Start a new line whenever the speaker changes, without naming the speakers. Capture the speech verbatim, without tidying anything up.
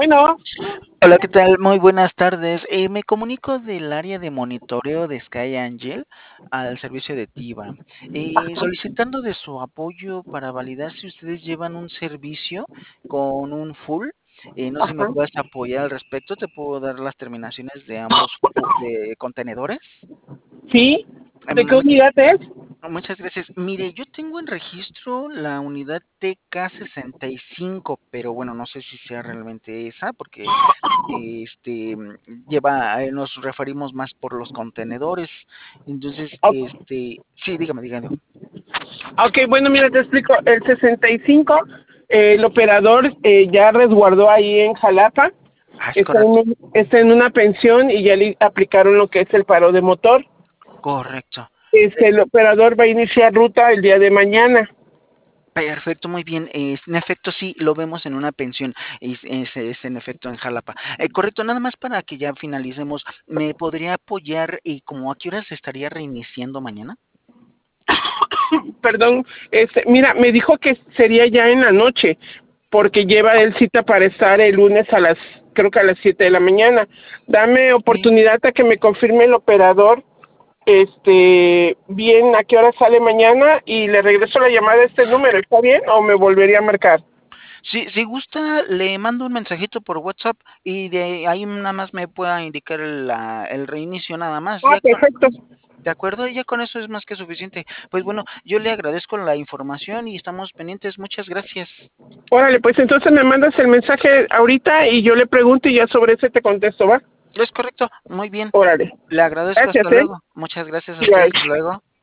Bueno,
Hola, ¿qué tal? Muy buenas tardes. Eh, me comunico del área de monitoreo de Sky Angel al servicio de Tiva, eh, solicitando de su apoyo para validar si ustedes llevan un servicio con un full. Eh, no sé si me
ajá,
puedes apoyar al respecto. Te puedo dar las terminaciones de ambos fu- de contenedores.
sí. ¿De
Em,
qué
much-
unidad es?
Muchas gracias. Mire, yo tengo en registro la unidad T K sesenta y cinco, pero bueno, no sé si sea realmente esa, porque este mm, lleva, eh, nos referimos más por los contenedores. Entonces,
Ok,
este, sí, dígame, dígame.
ok, bueno, mira, te explico. El sesenta y cinco, eh, el operador eh, ya resguardó ahí en Jalapa.
Ah, es
Está en,
correcto,
un- está en una pensión y ya le aplicaron lo que es el paro de motor.
correcto.
Este, el operador va a iniciar ruta el día de mañana.
Perfecto, muy bien. Es, en efecto, sí, lo vemos en una pensión. Es, es, es en efecto en Jalapa. Eh, correcto, nada más para que ya finalicemos. ¿Me podría apoyar y como a qué horas se estaría reiniciando mañana?
Perdón, este, mira, me dijo que sería ya en la noche, porque lleva él cita para estar el lunes a las, creo que a las siete de la mañana. Dame
Sí.
oportunidad a que me confirme el operador, este, bien a qué hora sale mañana y le regreso la llamada a este número, ¿está bien? ¿O me volvería a marcar?
Si, si gusta, le mando un mensajito por WhatsApp y de ahí nada más me pueda indicar la- el reinicio nada más.
Ah,
Ya con,
perfecto.
de acuerdo, ya con eso es más que suficiente. Pues bueno, yo le agradezco la información y estamos pendientes. Muchas gracias.
Órale, pues entonces me mandas el mensaje ahorita y yo le pregunto y ya sobre ese te contesto, ¿va?
Es correcto, muy bien.
Órale.
Le agradezco,
Gracias,
hasta
¿eh?
luego. Muchas gracias a usted,
Igual.
hasta luego.